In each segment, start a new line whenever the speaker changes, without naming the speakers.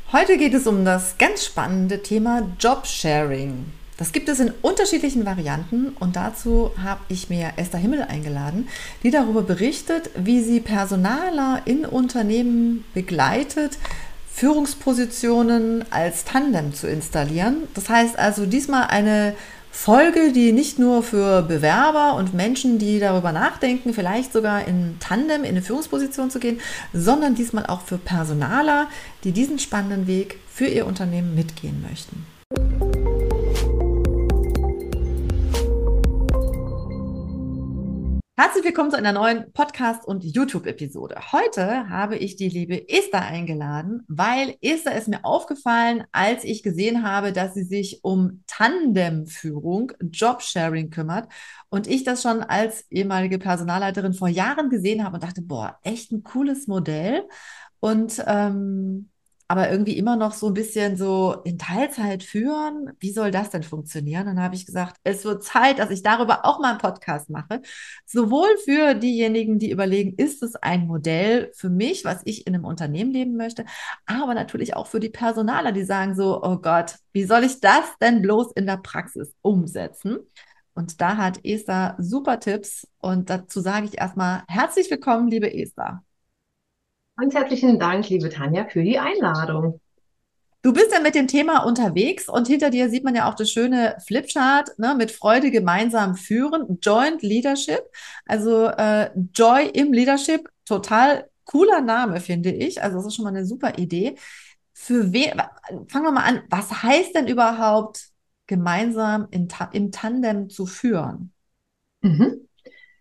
Heute geht es um das ganz spannende Thema Jobsharing. Das gibt es in unterschiedlichen Varianten und dazu habe ich mir Esther Himmel eingeladen, die darüber berichtet, wie sie Personaler in Unternehmen begleitet, Führungspositionen als Tandem zu installieren. Das heißt also diesmal eine Folge, die nicht nur für Bewerber und Menschen, die darüber nachdenken, vielleicht sogar in Tandem in eine Führungsposition zu gehen, sondern diesmal auch für Personaler, die diesen spannenden Weg für ihr Unternehmen mitgehen möchten. Herzlich willkommen zu einer neuen Podcast- und YouTube-Episode. Heute habe ich die liebe Esther eingeladen, weil Esther ist mir aufgefallen, als ich gesehen habe, dass sie sich um Tandemführung, Jobsharing kümmert und ich das schon als ehemalige Personalleiterin vor Jahren gesehen habe und dachte, boah, echt ein cooles Modell. Und aber irgendwie immer noch so ein bisschen so in Teilzeit führen. Wie soll das denn funktionieren? Dann habe ich gesagt, es wird Zeit, dass ich darüber auch mal einen Podcast mache. Sowohl für diejenigen, die überlegen, ist es ein Modell für mich, was ich in einem Unternehmen leben möchte, aber natürlich auch für die Personaler, die sagen so, oh Gott, wie soll ich das denn bloß in der Praxis umsetzen? Und da hat Esther super Tipps und dazu sage ich erstmal herzlich willkommen, liebe Esther.
Ganz herzlichen Dank, liebe Tanja, für die Einladung.
Du bist ja mit dem Thema unterwegs und hinter dir sieht man ja auch das schöne Flipchart, ne, mit Freude gemeinsam führen, Joint Leadership, also Joy im Leadership, total cooler Name, finde ich. Also das ist schon mal eine super Idee. Für wen, fangen wir mal an, was heißt denn überhaupt gemeinsam im Tandem zu führen?
Mhm.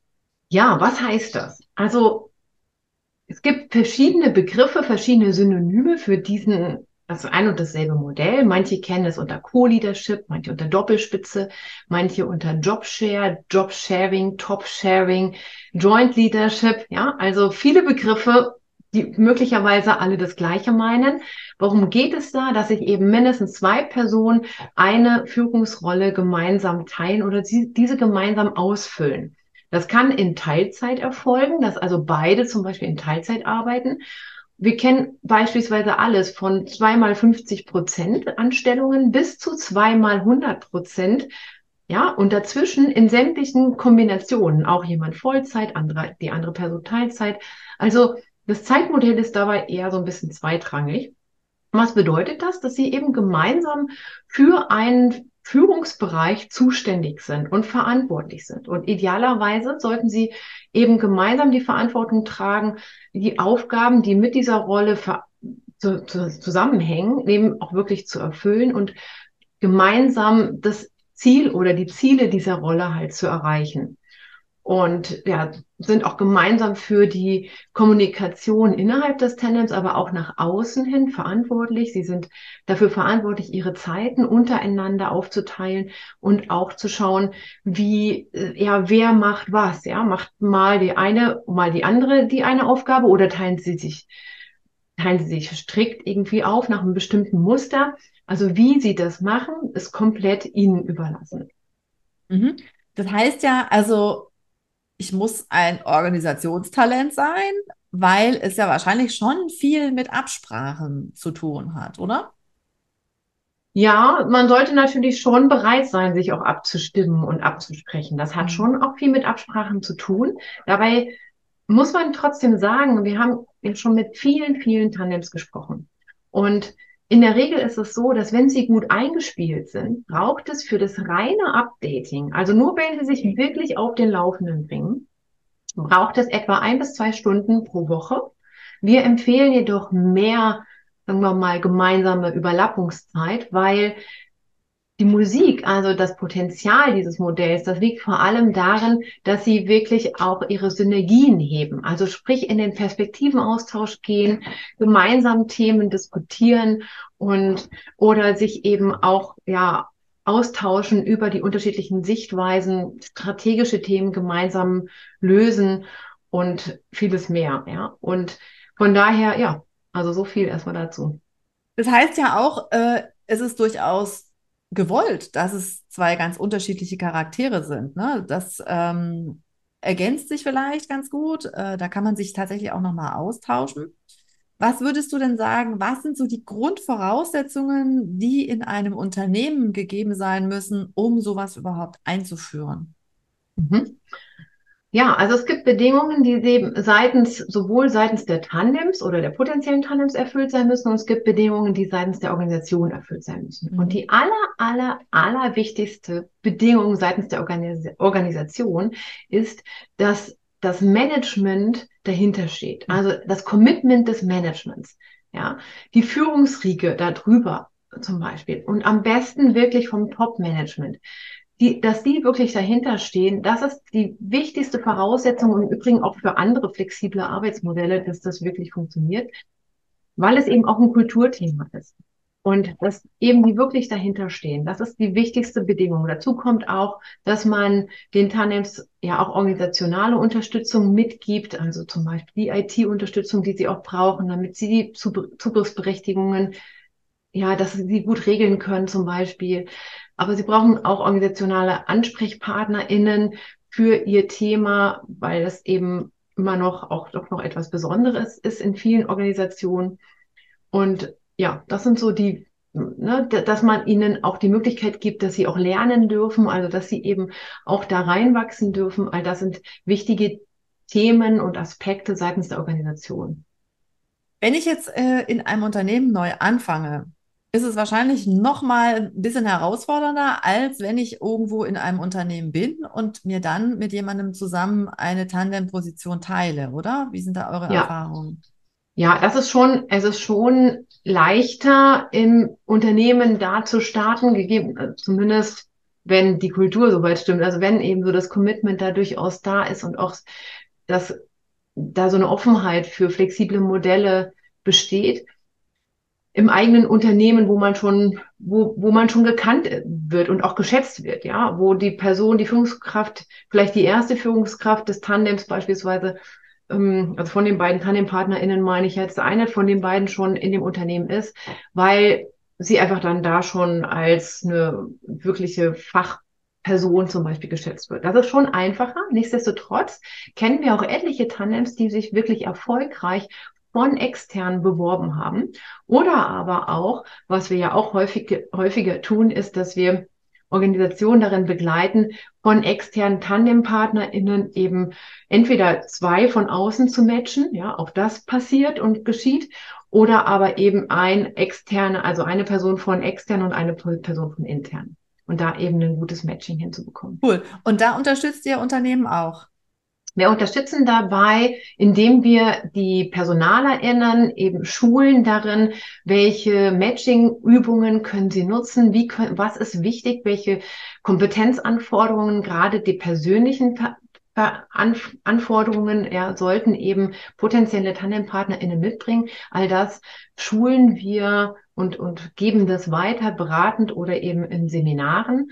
Ja, was heißt das? Also, es gibt verschiedene Begriffe, verschiedene Synonyme für also ein und dasselbe Modell. Manche kennen es unter Co-Leadership, manche unter Doppelspitze, manche unter Jobshare, Jobsharing, Topsharing, Joint Leadership. Ja, also viele Begriffe, die möglicherweise alle das Gleiche meinen. Worum geht es da? Dass sich eben mindestens zwei Personen eine Führungsrolle gemeinsam teilen oder diese gemeinsam ausfüllen. Das kann in Teilzeit erfolgen, dass also beide zum Beispiel in Teilzeit arbeiten. Wir kennen beispielsweise alles von zweimal 50% Anstellungen bis zu zweimal 100%. Ja, und dazwischen in sämtlichen Kombinationen, auch jemand Vollzeit, die andere Person Teilzeit. Also das Zeitmodell ist dabei eher so ein bisschen zweitrangig. Was bedeutet das? Dass sie eben gemeinsam für einen Führungsbereich zuständig sind und verantwortlich sind. Und idealerweise sollten sie eben gemeinsam die Verantwortung tragen, die Aufgaben, die mit dieser Rolle zusammenhängen, eben auch wirklich zu erfüllen und gemeinsam das Ziel oder die Ziele dieser Rolle halt zu erreichen. Und ja, sind auch gemeinsam für die Kommunikation innerhalb des Tandems, aber auch nach außen hin verantwortlich. Sie sind dafür verantwortlich, ihre Zeiten untereinander aufzuteilen und auch zu schauen, ja, wer macht was, ja, macht mal die eine, mal die andere die eine Aufgabe oder teilen sie sich strikt irgendwie auf nach einem bestimmten Muster. Also wie sie das machen, ist komplett ihnen überlassen.
Mhm. Das heißt ja, also ich muss ein Organisationstalent sein, weil es ja wahrscheinlich schon viel mit Absprachen zu tun hat, oder?
Ja, man sollte natürlich schon bereit sein, sich auch abzustimmen und abzusprechen. Das hat
Mhm.
schon auch viel mit Absprachen zu tun. Dabei muss man trotzdem sagen, wir haben ja schon mit vielen, vielen Tandems gesprochen. Und in der Regel ist es so, dass wenn sie gut eingespielt sind, braucht es für das reine Updating, also nur wenn sie sich wirklich auf den Laufenden bringen, braucht es etwa 1 bis 2 Stunden pro Woche. Wir empfehlen jedoch mehr, sagen wir mal, gemeinsame Überlappungszeit, weil die Musik, also das Potenzial dieses Modells, das liegt vor allem darin, dass sie wirklich auch ihre Synergien heben. Also sprich in den Perspektivenaustausch gehen, gemeinsam Themen diskutieren und oder sich eben auch ja austauschen über die unterschiedlichen Sichtweisen, strategische Themen gemeinsam lösen und vieles mehr. Ja, und von daher ja, also so viel erstmal dazu.
Das heißt ja auch, es ist durchaus gewollt, dass es zwei ganz unterschiedliche Charaktere sind. Ne? Das ergänzt sich vielleicht ganz gut. Da kann man sich tatsächlich auch nochmal austauschen. Was würdest du denn sagen, was sind so die Grundvoraussetzungen, die in einem Unternehmen gegeben sein müssen, um sowas überhaupt einzuführen?
Mhm. Ja, also es gibt Bedingungen, die sowohl seitens der Tandems oder der potenziellen Tandems erfüllt sein müssen, und es gibt Bedingungen, die seitens der Organisation erfüllt sein müssen. Und
Mhm.
die aller wichtigste Bedingung seitens der Organisation ist, dass das Management dahinter steht. Also das Commitment des Managements. Ja, die Führungsriege darüber zum Beispiel und am besten wirklich vom Top-Management, dass die wirklich dahinter stehen, das ist die wichtigste Voraussetzung und im Übrigen auch für andere flexible Arbeitsmodelle, dass das wirklich funktioniert, weil es eben auch ein Kulturthema ist. Und dass eben die wirklich dahinter stehen. Das ist die wichtigste Bedingung. Dazu kommt auch, dass man den Tandems ja auch organisationale Unterstützung mitgibt, also zum Beispiel die IT-Unterstützung, die sie auch brauchen, damit sie die Zugriffsberechtigungen, ja, dass sie die gut regeln können zum Beispiel. Aber sie brauchen auch organisationale AnsprechpartnerInnen für ihr Thema, weil das eben immer noch auch doch noch etwas Besonderes ist in vielen Organisationen. Und ja, das sind so dass man ihnen auch die Möglichkeit gibt, dass sie auch lernen dürfen, also dass sie eben auch da reinwachsen dürfen. All das sind wichtige Themen und Aspekte seitens der Organisation.
Wenn ich jetzt in einem Unternehmen neu anfange, ist es wahrscheinlich noch mal ein bisschen herausfordernder, als wenn ich irgendwo in einem Unternehmen bin und mir dann mit jemandem zusammen eine Tandem-Position teile, oder? Wie sind da eure
Ja,
Erfahrungen?
ja, es ist schon leichter im Unternehmen da zu starten, zumindest wenn die Kultur soweit stimmt. Also wenn eben so das Commitment da durchaus da ist und auch, dass da so eine Offenheit für flexible Modelle besteht im eigenen Unternehmen, wo man schon gekannt wird und auch geschätzt wird, ja, wo die Person, die Führungskraft, vielleicht die erste Führungskraft des Tandems beispielsweise, also von den beiden TandempartnerInnen meine ich jetzt, eine von den beiden schon in dem Unternehmen ist, weil sie einfach dann da schon als eine wirkliche Fachperson zum Beispiel geschätzt wird. Das ist schon einfacher. Nichtsdestotrotz kennen wir auch etliche Tandems, die sich wirklich erfolgreich von extern beworben haben. Oder aber auch, was wir ja auch häufiger tun, ist, dass wir Organisationen darin begleiten, von externen TandempartnerInnen eben entweder zwei von außen zu matchen, ja, auch das passiert und geschieht, oder aber eben also eine Person von extern und eine Person von intern. Und da eben ein gutes Matching hinzubekommen.
Cool. Und da unterstützt ihr Unternehmen auch.
Wir unterstützen dabei, indem wir die PersonalerInnen eben schulen darin, welche Matching-Übungen können sie nutzen, was ist wichtig, welche Kompetenzanforderungen, gerade die persönlichen Anforderungen, ja, sollten eben potenzielle TandempartnerInnen mitbringen. All das schulen wir und geben das weiter, beratend oder eben in Seminaren.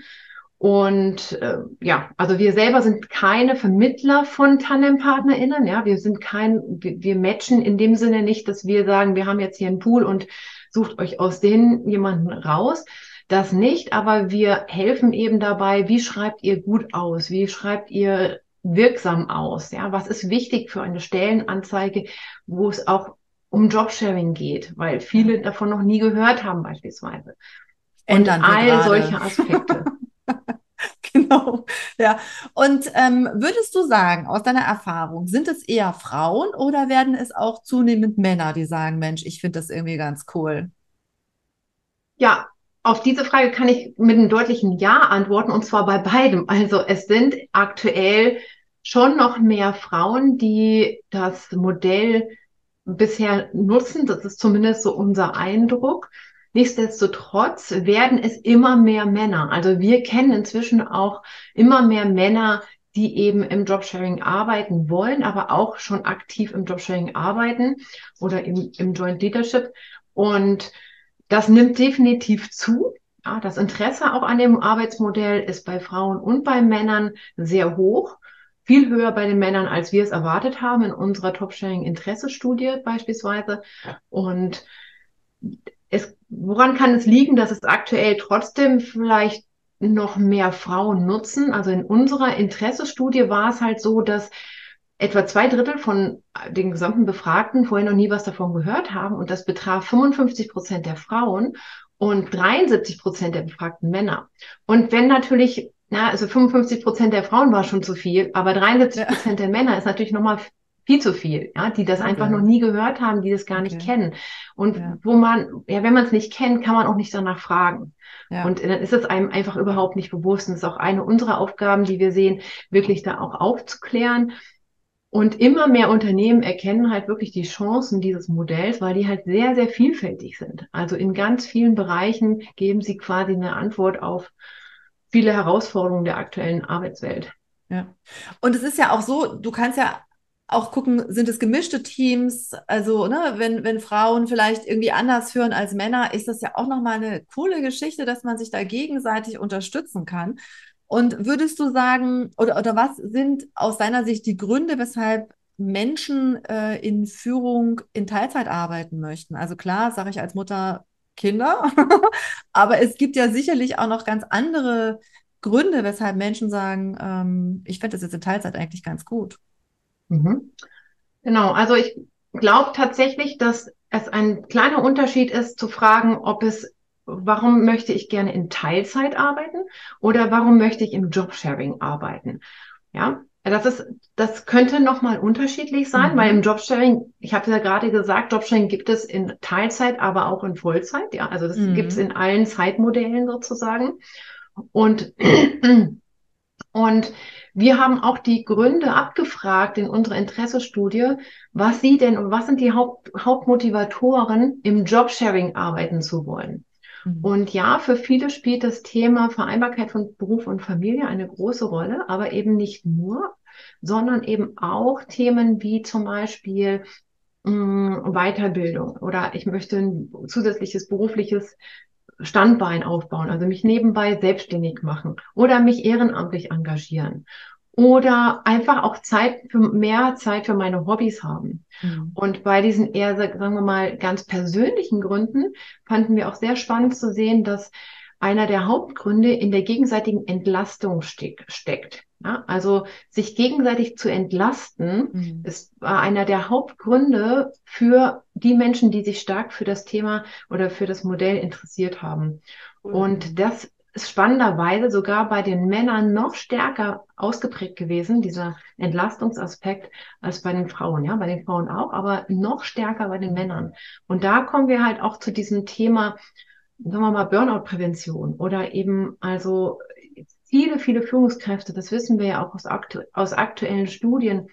Und ja, also wir selber sind keine Vermittler von TandempartnerInnen. Ja, wir matchen in dem Sinne nicht, dass wir sagen, wir haben jetzt hier einen Pool und sucht euch aus denen jemanden raus. Das nicht, aber wir helfen eben dabei, wie schreibt ihr gut aus? Wie schreibt ihr wirksam aus? Ja, was ist wichtig für eine Stellenanzeige, wo es auch um Jobsharing geht, weil
Ja.
viele davon noch nie gehört haben beispielsweise. Und
Ändern wir
all
gerade.
solche Aspekte.
Genau. Ja. Und würdest du sagen, aus deiner Erfahrung, sind es eher Frauen oder werden es auch zunehmend Männer, die sagen, Mensch, ich finde das irgendwie ganz cool?
Ja, auf diese Frage kann ich mit einem deutlichen Ja antworten, und zwar bei beidem. Also es sind aktuell schon noch mehr Frauen, die das Modell bisher nutzen. Das ist zumindest so unser Eindruck. Nichtsdestotrotz werden es immer mehr Männer. Also wir kennen inzwischen auch immer mehr Männer, die eben im Jobsharing arbeiten wollen, aber auch schon aktiv im Jobsharing arbeiten oder im Joint Leadership. Und das nimmt definitiv zu. Ja, das Interesse auch an dem Arbeitsmodell ist bei Frauen und bei Männern sehr hoch. Viel höher bei den Männern, als wir es erwartet haben in unserer Top-Sharing-Interesse-Studie beispielsweise. Und woran kann es liegen, dass es aktuell trotzdem vielleicht noch mehr Frauen nutzen? Also in unserer Interessestudie war es halt so, dass etwa 2 Drittel von den gesamten Befragten vorher noch nie was davon gehört haben. Und das betraf 55% der Frauen und 73% der befragten Männer. Und wenn natürlich, na, also 55% der Frauen war schon zu viel, aber 73%
Ja,
der Männer ist natürlich nochmal viel zu viel, ja, die das einfach noch
Wahnsinn.
nie gehört haben, die das gar nicht
Okay.
kennen. Und
Ja,
wo man, ja, wenn man es nicht kennt, kann man auch nicht danach fragen.
ja.
Und dann ist es einem einfach überhaupt nicht bewusst. Und das ist auch eine unserer Aufgaben, die wir sehen, wirklich da auch aufzuklären. Und immer mehr Unternehmen erkennen halt wirklich die Chancen dieses Modells, weil die halt sehr, sehr vielfältig sind. Also in ganz vielen Bereichen geben sie quasi eine Antwort auf viele Herausforderungen der aktuellen Arbeitswelt.
Ja. Und es ist ja auch so, du kannst ja auch gucken, sind es gemischte Teams? Also, ne, wenn Frauen vielleicht irgendwie anders führen als Männer, ist das ja auch nochmal eine coole Geschichte, dass man sich da gegenseitig unterstützen kann. Und würdest du sagen, oder was sind aus deiner Sicht die Gründe, weshalb Menschen in Führung in Teilzeit arbeiten möchten? Also klar, sage ich als Mutter Kinder, aber es gibt ja sicherlich auch noch ganz andere Gründe, weshalb Menschen sagen, ich fände das jetzt in Teilzeit eigentlich ganz gut.
Mhm. Genau, also ich glaube tatsächlich, dass es ein kleiner Unterschied ist, zu fragen, warum möchte ich gerne in Teilzeit arbeiten oder warum möchte ich im Jobsharing arbeiten? Ja, das könnte nochmal unterschiedlich sein, weil im
Mhm.
Jobsharing, ich habe ja gerade gesagt, Jobsharing gibt es in Teilzeit, aber auch in Vollzeit. Ja, also das gibt es in
Mhm.
allen Zeitmodellen sozusagen. Und Und wir haben auch die Gründe abgefragt in unserer Interessestudie, was sie denn und was sind die Hauptmotivatoren, im Jobsharing arbeiten zu wollen.
Mhm.
Und ja, für viele spielt das Thema Vereinbarkeit von Beruf und Familie eine große Rolle, aber eben nicht nur, sondern eben auch Themen wie zum Beispiel Weiterbildung oder ich möchte ein zusätzliches berufliches Standbein aufbauen, also mich nebenbei selbstständig machen oder mich ehrenamtlich engagieren oder einfach auch mehr Zeit für meine Hobbys haben.
Mhm.
Und bei diesen eher, sagen wir mal, ganz persönlichen Gründen fanden wir auch sehr spannend zu sehen, dass einer der Hauptgründe in der gegenseitigen Entlastung steckt. Ja, also sich gegenseitig zu entlasten,
Mhm.
war einer der Hauptgründe für die Menschen, die sich stark für das Thema oder für das Modell interessiert haben.
Cool.
Und
Mhm.
das ist spannenderweise sogar bei den Männern noch stärker ausgeprägt gewesen, dieser Entlastungsaspekt, als bei den Frauen. Ja, bei den Frauen auch, aber noch stärker bei den
Mhm.
Männern. Und da kommen wir halt auch zu diesem Thema, sagen wir mal, Burnout-Prävention oder eben also viele Führungskräfte, das wissen wir ja auch aus aktuellen Studien,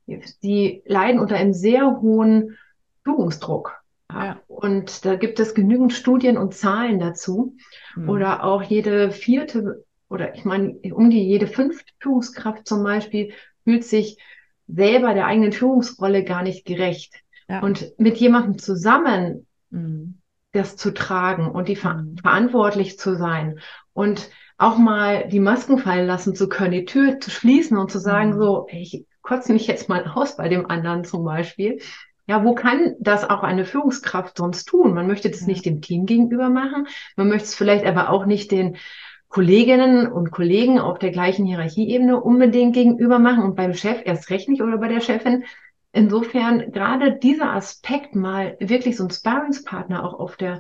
die leiden unter einem sehr hohen Führungsdruck. Ja.
Ja.
Und da gibt es genügend Studien und Zahlen dazu.
Mhm.
Oder auch jede vierte oder ich meine, jede fünfte Führungskraft zum Beispiel fühlt sich selber der eigenen Führungsrolle gar nicht gerecht.
Ja.
Und mit jemandem zusammen
Mhm.
das zu tragen und
Mhm.
verantwortlich zu sein und auch mal die Masken fallen lassen zu können, die Tür zu schließen und zu sagen,
Mhm.
so, ich kotze mich jetzt mal aus bei dem anderen zum Beispiel. Ja, wo kann das auch eine Führungskraft sonst tun? Man möchte das
Ja.
nicht dem Team gegenüber machen. Man möchte es vielleicht aber auch nicht den Kolleginnen und Kollegen auf der gleichen Hierarchieebene unbedingt gegenüber machen und beim Chef erst recht nicht oder bei der Chefin. Insofern gerade dieser Aspekt mal wirklich so einen Sparringspartner auch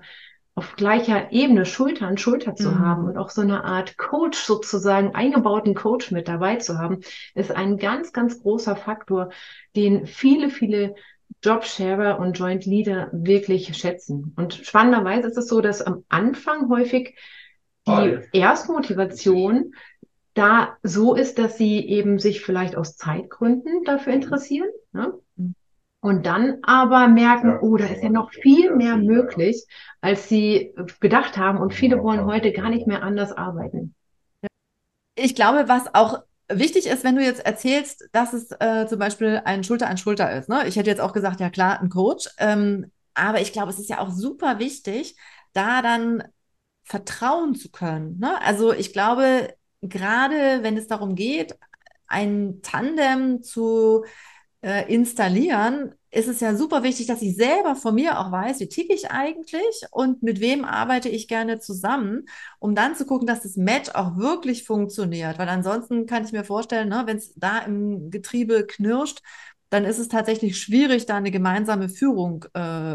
auf gleicher Ebene Schulter an Schulter zu haben und
Mhm.
auch so eine Art Coach sozusagen eingebauten Coach mit dabei zu haben, ist ein ganz großer Faktor, den viele Jobsharer und Joint Leader wirklich schätzen. Und spannenderweise ist es so, dass am Anfang häufig die Erstmotivation da so ist, dass sie eben sich vielleicht aus Zeitgründen dafür interessieren, ne? Und dann aber merken, oh, da ist ja noch viel mehr möglich, als sie gedacht haben. Und viele wollen heute gar nicht mehr anders arbeiten.
Ich glaube, was auch wichtig ist, wenn du jetzt erzählst, dass es zum Beispiel ein Schulter an Schulter ist. Ne? Ich hätte jetzt auch gesagt, ja klar, ein Coach. Aber ich glaube, es ist ja auch super wichtig, da dann vertrauen zu können. Ne? Also ich glaube, gerade wenn es darum geht, ein Tandem zu installieren, ist es ja super wichtig, dass ich selber von mir auch weiß, wie ticke ich eigentlich und mit wem arbeite ich gerne zusammen, um dann zu gucken, dass das Match auch wirklich funktioniert. Weil ansonsten kann ich mir vorstellen, ne, wenn es da im Getriebe knirscht, dann ist es tatsächlich schwierig, da eine gemeinsame Führung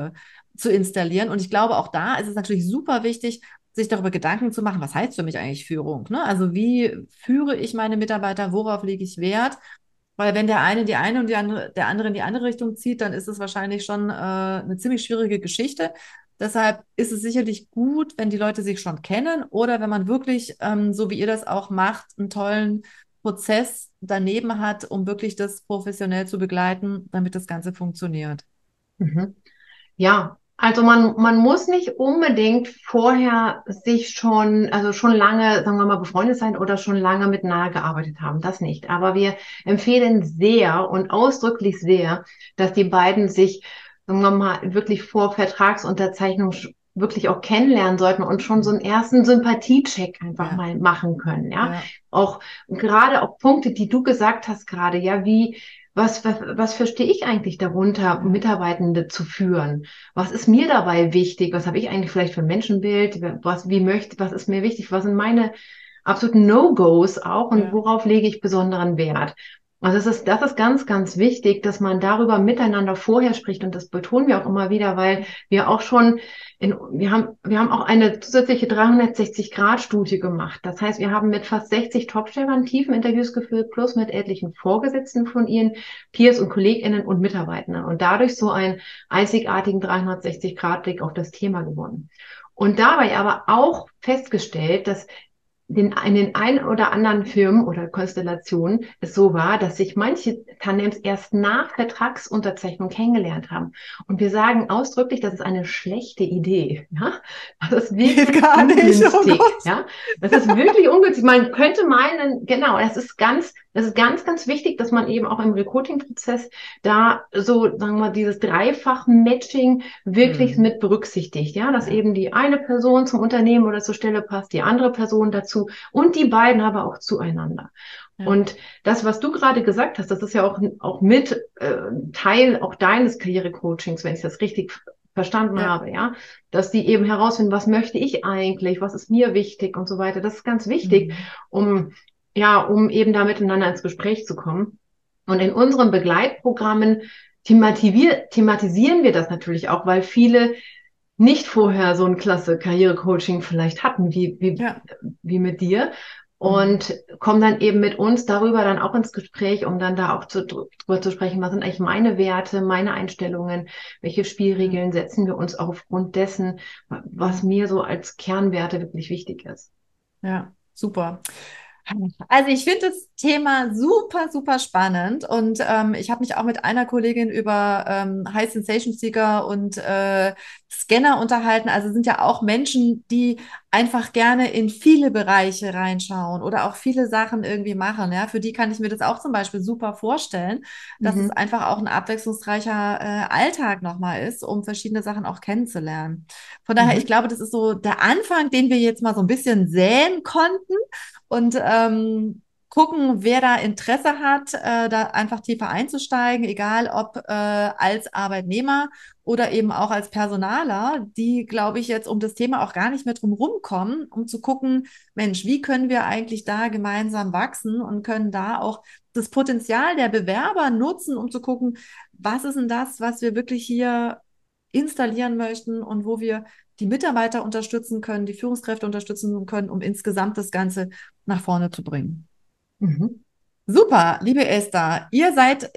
zu installieren. Und ich glaube, auch da ist es natürlich super wichtig, sich darüber Gedanken zu machen, was heißt für mich eigentlich Führung? Ne? Also wie führe ich meine Mitarbeiter, worauf lege ich Wert? Weil wenn der eine in die eine und der andere in die andere Richtung zieht, dann ist es wahrscheinlich schon eine ziemlich schwierige Geschichte. Deshalb ist es sicherlich gut, wenn die Leute sich schon kennen oder wenn man wirklich, so wie ihr das auch macht, einen tollen Prozess daneben hat, um wirklich das professionell zu begleiten, damit das Ganze funktioniert.
Mhm. Ja, also man muss nicht unbedingt vorher sich schon, also schon lange, sagen wir mal, befreundet sein oder schon lange miteinander gearbeitet haben. Das nicht. Aber wir empfehlen sehr und ausdrücklich sehr, dass die beiden sich, sagen wir mal, wirklich vor Vertragsunterzeichnung wirklich auch kennenlernen sollten und schon so einen ersten Sympathiecheck einfach
Ja,
mal machen können. Ja,
ja,
auch gerade auch Punkte, die du gesagt hast gerade, ja, was verstehe ich eigentlich darunter,
ja,
Mitarbeitende zu führen? Was ist mir dabei wichtig? Was habe ich eigentlich vielleicht für ein Menschenbild? Was ist mir wichtig? Was sind meine absoluten No-Gos auch und
ja,
worauf lege ich besonderen Wert? Also das ist ganz, ganz wichtig, dass man darüber miteinander vorher spricht und das betonen wir auch immer wieder, weil wir auch schon wir haben auch eine zusätzliche 360-Grad-Studie gemacht. Das heißt, wir haben mit fast 60 Topstellern Tiefeninterviews geführt, plus mit etlichen Vorgesetzten von ihren Peers und KollegInnen und Mitarbeitern und dadurch so einen einzigartigen 360-Grad-Blick auf das Thema gewonnen. Und dabei aber auch festgestellt, dass in den ein oder anderen Firmen oder Konstellationen es so war, dass sich manche Tandems erst nach Vertragsunterzeichnung kennengelernt haben. Und wir sagen ausdrücklich, das ist eine schlechte Idee. Ja? Das ist
geht
wirklich
gar nicht. Oh
ungünstig.
Gott.
Ja? Das ist wirklich ungünstig. Man könnte meinen, genau, das ist ganz, ganz wichtig, dass man eben auch im Recruiting-Prozess da so, sagen wir mal, dieses Dreifach-Matching wirklich
Hm.
mit berücksichtigt. Ja, dass
Ja,
eben die eine Person zum Unternehmen oder zur Stelle passt, die andere Person dazu und die beiden aber auch zueinander.
ja,
Und das, was du gerade gesagt hast, das ist ja auch mit Teil auch deines Karrierecoachings, wenn ich das richtig verstanden
ja.
habe, ja, dass die eben herausfinden, was möchte ich eigentlich, was ist mir wichtig und so weiter. Das ist ganz wichtig,
Hm.
um um eben da miteinander ins Gespräch zu kommen. Und in unseren Begleitprogrammen thematisieren wir das natürlich auch, weil viele nicht vorher so ein klasse Karrierecoaching vielleicht hatten,
Ja.
wie mit dir.
Hm.
Und kommen dann eben mit uns darüber dann auch ins Gespräch, um dann da auch drüber zu sprechen, was sind eigentlich meine Werte, meine Einstellungen, welche
Ja,
Spielregeln setzen wir uns aufgrund dessen, was
ja,
mir so als Kernwerte wirklich wichtig ist.
ja, super. Also ich finde das Thema super, super spannend und ich habe mich auch mit einer Kollegin über High Sensation Seeker und Scanner unterhalten. Also sind ja auch Menschen, die einfach gerne in viele Bereiche reinschauen oder auch viele Sachen irgendwie machen. Ja, für die kann ich mir das auch zum Beispiel super vorstellen, dass es
Mhm.
einfach auch ein abwechslungsreicher Alltag nochmal ist, um verschiedene Sachen auch kennenzulernen. Von daher, ich
Mhm.
glaube, das ist so der Anfang, den wir jetzt mal so ein bisschen säen konnten und gucken, wer da Interesse hat, da einfach tiefer einzusteigen, egal ob als Arbeitnehmer oder eben auch als Personaler, die, glaube ich, jetzt um das Thema auch gar nicht mehr drum rumkommen, um zu gucken, Mensch, wie können wir eigentlich da gemeinsam wachsen und können da auch das Potenzial der Bewerber nutzen, um zu gucken, was ist denn das, was wir wirklich hier installieren möchten und wo wir die Mitarbeiter unterstützen können, die Führungskräfte unterstützen können, um insgesamt das Ganze nach vorne zu bringen.
Mhm.
Super, liebe Esther, ihr seid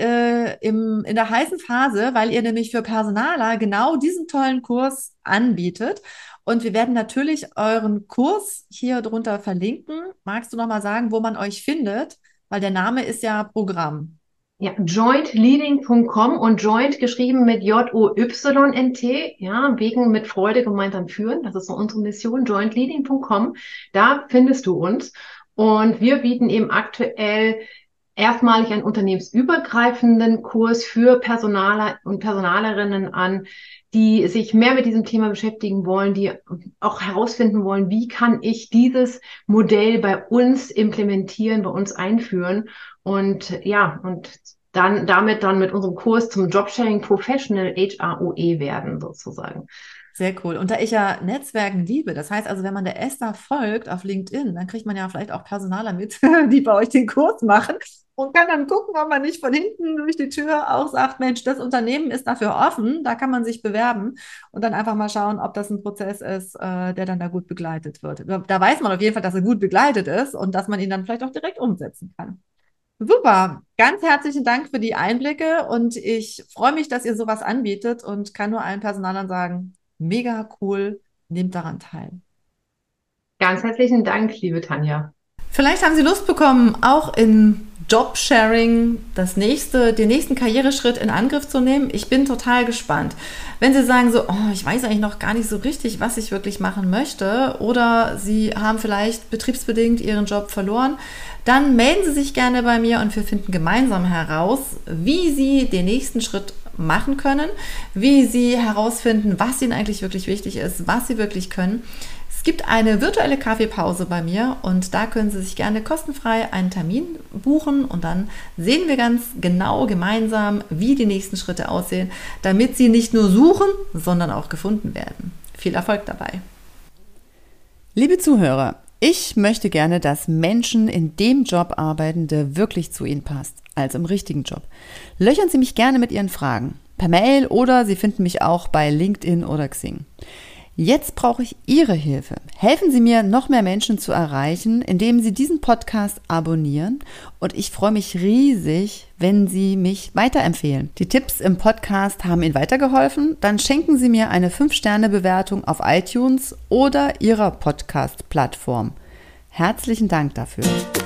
in der heißen Phase, weil ihr nämlich für Personaler genau diesen tollen Kurs anbietet. Und wir werden natürlich euren Kurs hier drunter verlinken. Magst du noch mal sagen, wo man euch findet? Weil der Name ist ja Programm.
Ja, jointleading.com und Joint geschrieben mit Joynt, ja, wegen mit Freude gemeinsam führen. Das ist so unsere Mission, jointleading.com. Da findest du uns. Und wir bieten eben aktuell erstmalig einen unternehmensübergreifenden Kurs für Personaler und Personalerinnen an, die sich mehr mit diesem Thema beschäftigen wollen, die auch herausfinden wollen, wie kann ich dieses Modell bei uns implementieren, bei uns einführen. Und ja, und dann mit unserem Kurs zum Jobsharing Professional HROE werden, sozusagen.
Sehr cool. Und da ich ja Netzwerken liebe, das heißt also, wenn man der Esther folgt auf LinkedIn, dann kriegt man ja vielleicht auch Personaler mit, die bei euch den Kurs machen und kann dann gucken, ob man nicht von hinten durch die Tür auch sagt, Mensch, das Unternehmen ist dafür offen, da kann man sich bewerben und dann einfach mal schauen, ob das ein Prozess ist, der dann da gut begleitet wird. Da weiß man auf jeden Fall, dass er gut begleitet ist und dass man ihn dann vielleicht auch direkt umsetzen kann. Super, ganz herzlichen Dank für die Einblicke und ich freue mich, dass ihr sowas anbietet und kann nur allen Personalern sagen, mega cool, nehmt daran teil.
Ganz herzlichen Dank, liebe Tanja.
Vielleicht haben Sie Lust bekommen, auch in Jobsharing den nächsten Karriereschritt in Angriff zu nehmen. Ich bin total gespannt. Wenn Sie sagen so, oh, ich weiß eigentlich noch gar nicht so richtig, was ich wirklich machen möchte, oder Sie haben vielleicht betriebsbedingt Ihren Job verloren, dann melden Sie sich gerne bei mir und wir finden gemeinsam heraus, wie Sie den nächsten Schritt machen können, wie Sie herausfinden, was Ihnen eigentlich wirklich wichtig ist, was Sie wirklich können. Es gibt eine virtuelle Kaffeepause bei mir und da können Sie sich gerne kostenfrei einen Termin buchen und dann sehen wir ganz genau gemeinsam, wie die nächsten Schritte aussehen, damit Sie nicht nur suchen, sondern auch gefunden werden. Viel Erfolg dabei. Liebe Zuhörer, ich möchte gerne, dass Menschen in dem Job arbeiten, der wirklich zu Ihnen passt, also im richtigen Job. Löchern Sie mich gerne mit Ihren Fragen, per Mail oder Sie finden mich auch bei LinkedIn oder Xing. Jetzt brauche ich Ihre Hilfe. Helfen Sie mir, noch mehr Menschen zu erreichen, indem Sie diesen Podcast abonnieren. Und ich freue mich riesig, wenn Sie mich weiterempfehlen. Die Tipps im Podcast haben Ihnen weitergeholfen? Dann schenken Sie mir eine 5-Sterne-Bewertung auf iTunes oder Ihrer Podcast-Plattform. Herzlichen Dank dafür.